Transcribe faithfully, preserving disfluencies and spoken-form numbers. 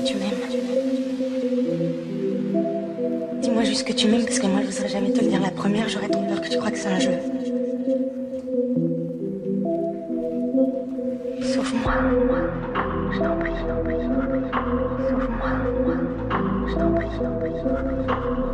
tu m'aimes. Dis-moi juste que tu m'aimes, parce que moi, je voudrais jamais te le dire la première, j'aurais trop peur que tu crois que c'est un jeu. Sauve-moi, moi, je t'en prie, je t'en prie, je t'en prie. Sauve-moi, moi, je t'en prie, je t'en prie, je t'en prie.